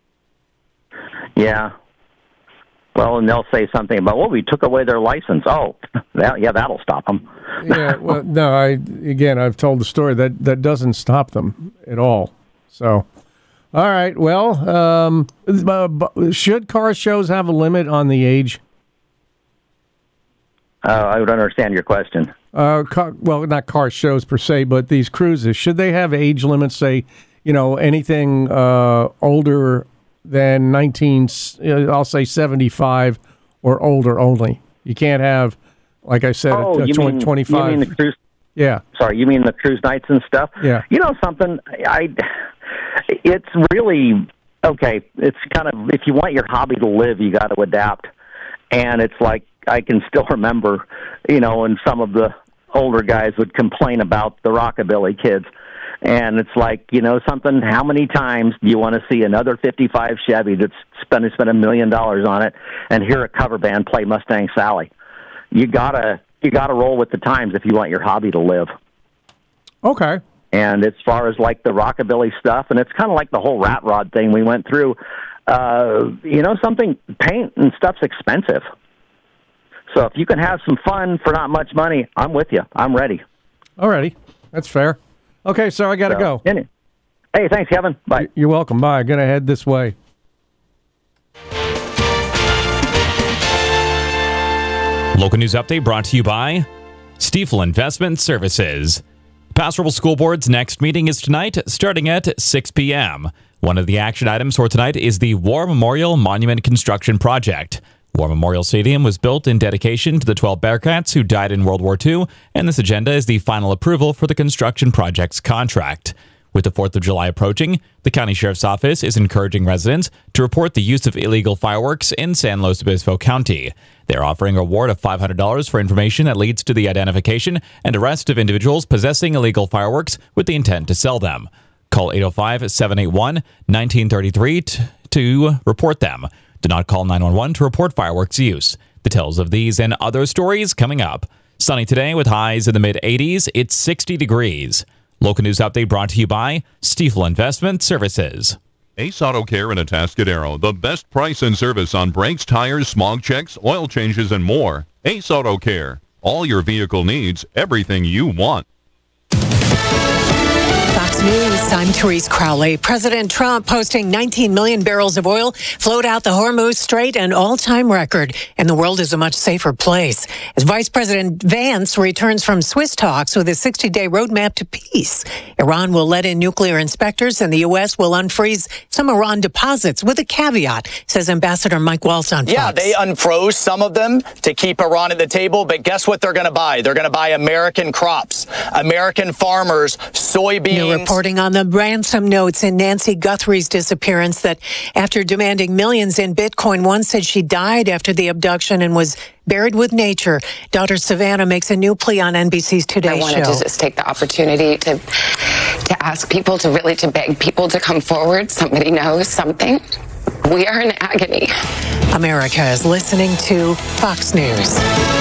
Yeah. Well, and they'll say something about, well, we took away their license. Oh, that, yeah, that'll stop them. Yeah, well, no, I again, I've told the story. That, that doesn't stop them at all. So... All right. Well, um, uh, should car shows have a limit on the age? Uh, I would understand your question. Uh, car, well, not car shows per se, but these cruises, should they have age limits? Say, you know, anything uh, older than nineteen, uh, I'll say seventy-five or older only. You can't have, like I said, oh, a, a you twenty, mean, twenty-five. You mean the cruise? Yeah. Sorry, you mean the cruise nights and stuff? Yeah. You know something? I. It's really, okay, it's kind of, if you want your hobby to live, you got to adapt. And it's like, I can still remember, you know, and some of the older guys would complain about the rockabilly kids. And it's like, you know, something, how many times do you want to see another fifty-five Chevy that's spent, spent a million dollars on it and hear a cover band play Mustang Sally? You gotta, you gotta roll with the times if you want your hobby to live. Okay. And as far as like the rockabilly stuff, and it's kind of like the whole rat rod thing we went through, uh, you know, something, paint and stuff's expensive. So if you can have some fun for not much money, I'm with you. I'm ready. Alrighty. That's fair. Okay, so I got to so, go. Any, hey, thanks, Kevin. Bye. You're welcome. Bye. Going to head this way. Local news update brought to you by Stiefel Investment Services. Pass Rebel School Board's next meeting is tonight, starting at six p.m. One of the action items for tonight is the War Memorial Monument Construction Project. War Memorial Stadium was built in dedication to the twelve Bearcats who died in World War Two, and this agenda is the final approval for the construction project's contract. With the fourth of July approaching, the County Sheriff's Office is encouraging residents to report the use of illegal fireworks in San Luis Obispo County. They're offering a reward of five hundred dollars for information that leads to the identification and arrest of individuals possessing illegal fireworks with the intent to sell them. Call eight oh five, seven eight one, one nine three three t- to report them. Do not call nine one one to report fireworks use. Details of these and other stories coming up. Sunny today with highs in the mid-eighties. It's sixty degrees. Local news update brought to you by Stiefel Investment Services. Ace Auto Care in Atascadero, the best price and service on brakes, tires, smog checks, oil changes, and more. Ace Auto Care. All your vehicle needs, everything you want. Fox Fox News, I'm Therese Crowley. President Trump posting nineteen million barrels of oil flowed out the Hormuz Strait, an all-time record, and the world is a much safer place. As Vice President Vance returns from Swiss talks with a sixty-day roadmap to peace, Iran will let in nuclear inspectors, and the U S will unfreeze some Iran deposits with a caveat, says Ambassador Mike Waltz on Fox. Yeah, they unfroze some of them to keep Iran at the table, but guess what they're going to buy? They're going to buy American crops, American farmers, soybeans. New reporting on the ransom notes in Nancy Guthrie's disappearance that after demanding millions in Bitcoin, one said she died after the abduction and was buried with nature. Daughter Savannah makes a new plea on N B C's Today I wanted Show. to just take the opportunity to to ask people, to really to beg people to come forward. Somebody knows something. We are in agony. America is listening to Fox News.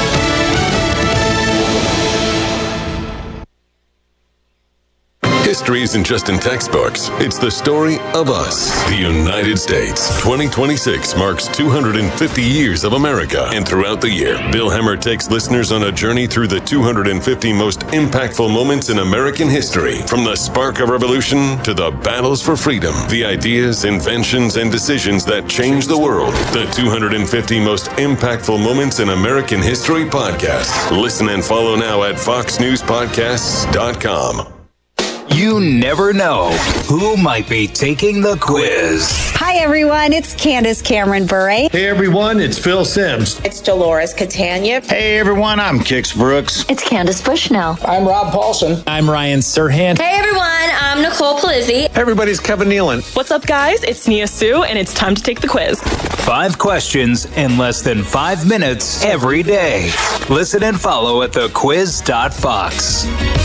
History isn't just in textbooks. It's the story of us, the United States. twenty twenty-six marks two hundred fifty years of America. And throughout the year, Bill Hemmer takes listeners on a journey through the two hundred fifty most impactful moments in American history. From the spark of revolution to the battles for freedom, the ideas, inventions, and decisions that changed the world. The two hundred fifty most impactful moments in American history podcast. Listen and follow now at fox news podcasts dot com. You never know who might be taking the quiz. Hi, everyone. It's Candace Cameron Bure. Hey, everyone. It's Phil Sims. It's Dolores Catania. Hey, everyone. I'm Kix Brooks. It's Candace Bushnell. I'm Rob Paulson. I'm Ryan Serhant. Hey, everyone. I'm Nicole Palizzi. Hey, everybody's Kevin Nealon. What's up, guys? It's Nia Sue, and it's time to take the quiz. Five questions in less than five minutes every day. Listen and follow at the quiz dot fox.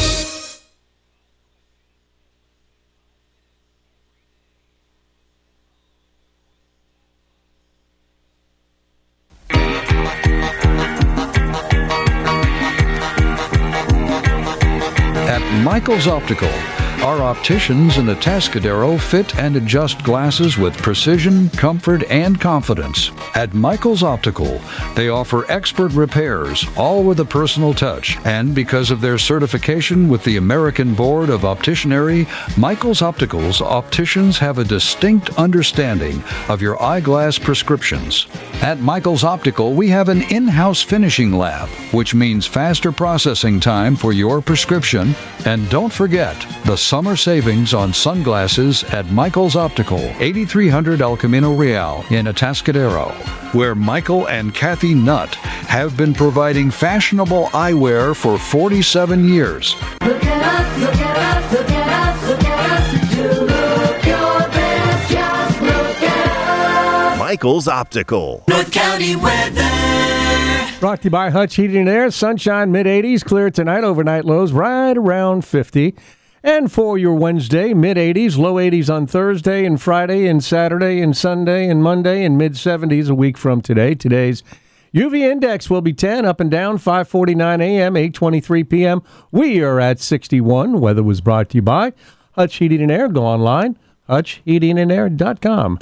Michael's Optical. Our opticians in the Atascadero fit and adjust glasses with precision, comfort, and confidence. At Michael's Optical, they offer expert repairs, all with a personal touch. And because of their certification with the American Board of Opticianry, Michael's Optical's opticians have a distinct understanding of your eyeglass prescriptions. At Michael's Optical, we have an in-house finishing lab, which means faster processing time for your prescription. And don't forget the summer savings on sunglasses at Michael's Optical, eighty-three hundred El Camino Real in Atascadero, where Michael and Kathy Nutt have been providing fashionable eyewear for forty-seven years. Look at us, look at us, look at us, look at us. You look your best, just look at us. Michael's Optical. North County weather. Brought to you by Hutch Heating and Air. Sunshine, mid eighties, clear tonight. Overnight lows right around fifty. And for your Wednesday, mid eighties, low eighties on Thursday and Friday and Saturday and Sunday and Monday, and mid seventies a week from today. Today's U V index will be ten, up and down, five forty-nine a.m., eight twenty-three p.m. We are at sixty-one. Weather was brought to you by Hutch Heating and Air. Go online, hutch heating and air dot com.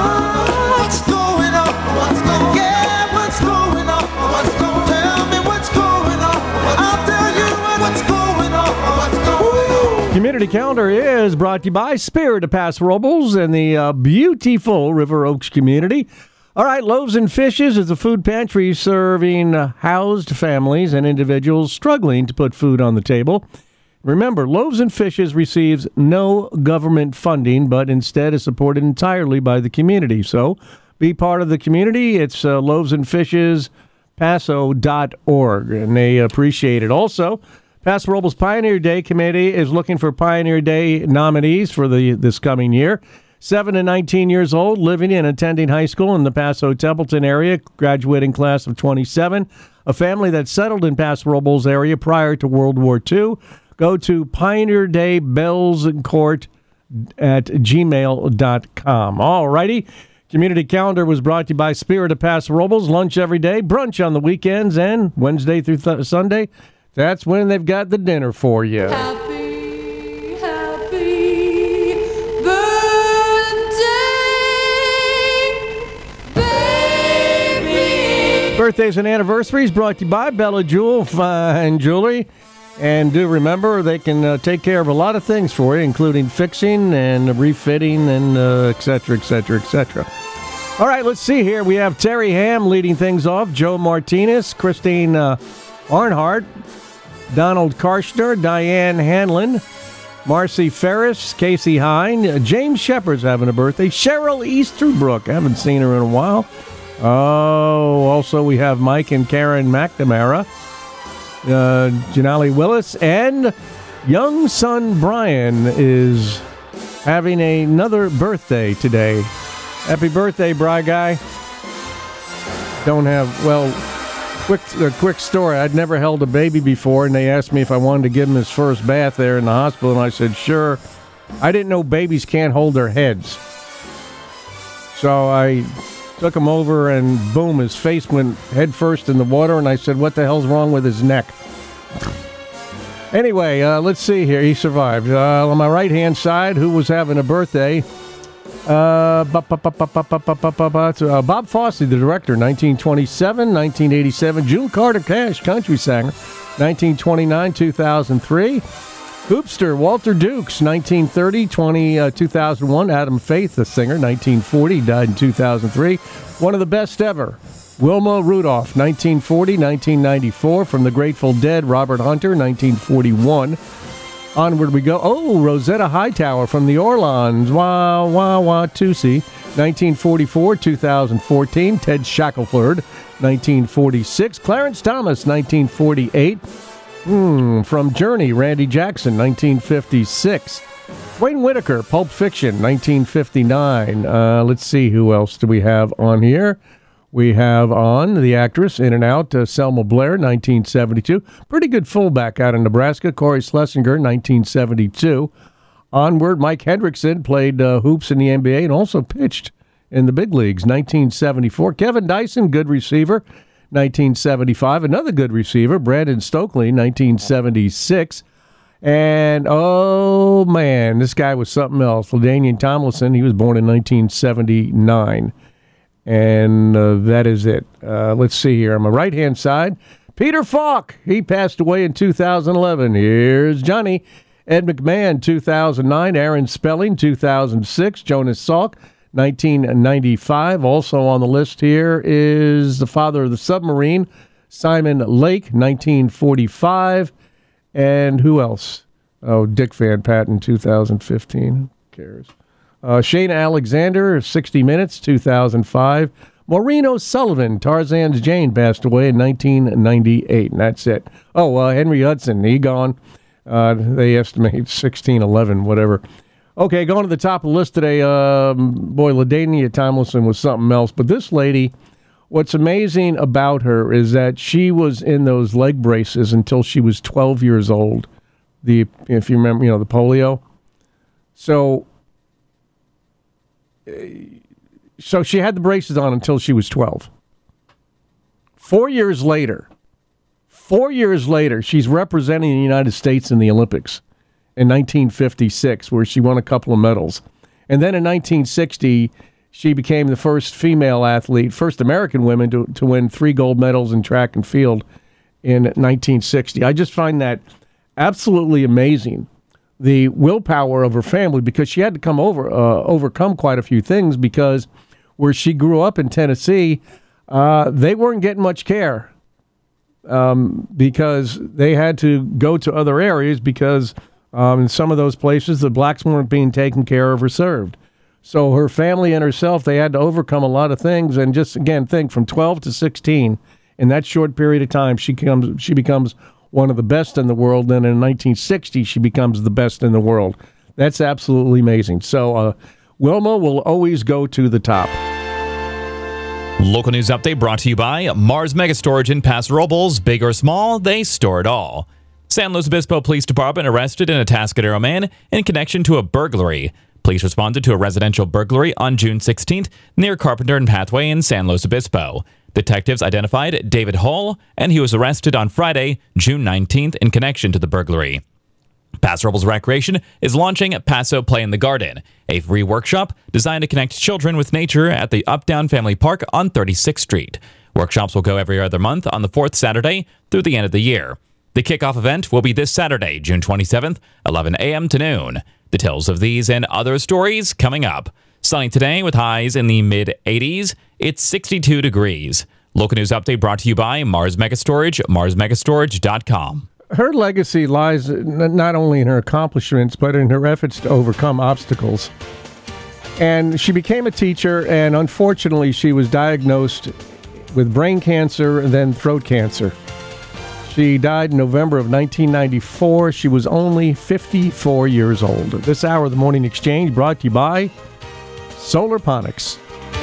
What's going on? What's going on? Yeah, what's going on? What's going on? Tell me what's going on. I'll tell you what's going on. What's going on? Community Calendar is brought to you by Spirit of Paso Robles and the uh, beautiful River Oaks community. All right, Loaves and Fishes is a food pantry serving uh, housed families and individuals struggling to put food on the table. Remember, Loaves and Fishes receives no government funding, but instead is supported entirely by the community. So be part of the community. It's uh, loaves and fishes paso dot org, and they appreciate it. Also, Paso Robles Pioneer Day Committee is looking for Pioneer Day nominees for the this coming year. seven to nineteen years old, living and attending high school in the Paso-Templeton area, graduating class of twenty-seven. A family that settled in Paso Robles area prior to World War Two. Go to Pioneer Day Bells Court at gmail dot com. All righty. Community Calendar was brought to you by Spirit of Paso Robles. Lunch every day, brunch on the weekends, and Wednesday through th- Sunday. That's when they've got the dinner for you. Happy, happy birthday, baby. Birthdays and anniversaries brought to you by Bella Jewel Fine Jewelry. And do remember, they can uh, take care of a lot of things for you, including fixing and refitting and uh, et cetera, et cetera, et cetera. All right, let's see here. We have Terry Ham leading things off, Joe Martinez, Christine uh, Arnhart, Donald Karshner, Diane Hanlon, Marcy Ferris, Casey Hine, uh, James Shepard's having a birthday, Cheryl Easterbrook, haven't seen her in a while. Oh, also we have Mike and Karen McNamara, uh, Janali Willis, and young son Brian is having another birthday today. Happy birthday, Bri Guy. Don't have, well, quick a quick story. I'd never held a baby before, and they asked me if I wanted to give him his first bath there in the hospital, and I said, sure. I didn't know babies can't hold their heads. So I took him over, and boom, his face went head first in the water, and I said, what the hell's wrong with his neck? Anyway, uh, let's see here. He survived. Uh, on my right-hand side, who was having a birthday? Uh, Bob Fosse, the director, nineteen twenty-seven, nineteen eighty-seven. June Carter Cash, country singer, nineteen twenty-nine, two thousand three. Hoopster Walter Dukes, nineteen thirty, twenty, uh, two thousand one. Adam Faith, the singer, nineteen forty, died in two thousand three. One of the best ever. Wilma Rudolph, nineteen forty, nineteen ninety-four. From the Grateful Dead, Robert Hunter, nineteen forty-one. Onward we go. Oh, Rosetta Hightower from the Orleans. Wah, wah, wah, Tusi. nineteen forty-four, two thousand fourteen. Ted Shackelford, nineteen forty-six. Clarence Thomas, nineteen forty-eight. Hmm, from Journey, Randy Jackson, nineteen fifty-six. Wayne Whitaker, Pulp Fiction, nineteen fifty-nine. Uh, let's see, who else do we have on here? We have on the actress, In and Out, uh, Selma Blair, nineteen seventy-two. Pretty good fullback out of Nebraska. Corey Schlesinger, nineteen seventy-two. Onward, Mike Hendrickson played uh, hoops in the N B A and also pitched in the big leagues, nineteen seventy-four. Kevin Dyson, good receiver, nineteen seventy-five. Another good receiver, Brandon Stokely, nineteen seventy-six. And, oh, man, this guy was something else. LaDainian Tomlinson, he was born in nineteen seventy-nine. And uh, that is it. Uh, let's see here. On my right-hand side, Peter Falk. He passed away in two thousand eleven. Here's Johnny. Ed McMahon, two thousand nine. Aaron Spelling, two thousand six. Jonas Salk, nineteen ninety-five. Also on the list here is the father of the submarine, Simon Lake, nineteen forty-five. And who else? Oh, Dick Van Patten, two thousand fifteen. Who cares? Uh, Shane Alexander, sixty minutes, two thousand five. Maureen O'Sullivan, Tarzan's Jane, passed away in nineteen ninety-eight, and that's it. Oh, uh, Henry Hudson, he gone. Uh, they estimate sixteen eleven, whatever. Okay, going to the top of the list today, um, boy, LaDainian Tomlinson was something else, but this lady, what's amazing about her is that she was in those leg braces until she was twelve years old. The, if you remember, you know, the polio. So... So she had the braces on until she was twelve. Four years later, four years later, she's representing the United States in the Olympics in nineteen fifty-six, where she won a couple of medals. And then in nineteen sixty, she became the first female athlete, first American woman to, to win three gold medals in track and field in nineteen sixty. I just find that absolutely amazing. The willpower of her family, because she had to come over, uh, overcome quite a few things, because where she grew up in Tennessee, uh, they weren't getting much care um, because they had to go to other areas because um, in some of those places the blacks weren't being taken care of or served. So her family and herself, they had to overcome a lot of things, and just, again, think from twelve to sixteen, in that short period of time, she comes, she becomes one of the best in the world. Then in nineteen sixty, she becomes the best in the world. That's absolutely amazing. So uh, Wilma will always go to the top. Local news update brought to you by Mars Mega Storage in Paso Robles. Big or small, they store it all. San Luis Obispo Police Department arrested an Atascadero man in connection to a burglary. Police responded to a residential burglary on June sixteenth near Carpenter and Pathway in San Luis Obispo. Detectives identified David Hull, and he was arrested on Friday, June nineteenth, in connection to the burglary. Paso Robles Recreation is launching Paso Play in the Garden, a free workshop designed to connect children with nature at the Uptown Family Park on thirty-sixth Street. Workshops will go every other month on the fourth Saturday through the end of the year. The kickoff event will be this Saturday, June twenty-seventh, eleven a.m. to noon. Details of these and other stories coming up. Sunny today with highs in the mid-eighties. It's sixty-two degrees. Local news update brought to you by Mars Megastorage, mars megastorage dot com. Her legacy lies not only in her accomplishments, but in her efforts to overcome obstacles. And she became a teacher, and unfortunately, she was diagnosed with brain cancer and then throat cancer. She died in November of nineteen ninety-four. She was only fifty-four years old. This hour of the Morning Exchange brought to you by Solarponics.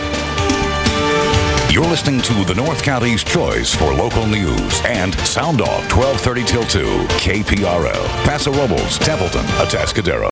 You're listening to the North County's choice for local news and Sound Off twelve thirty till two, K P R L, Paso Robles, Templeton, Atascadero.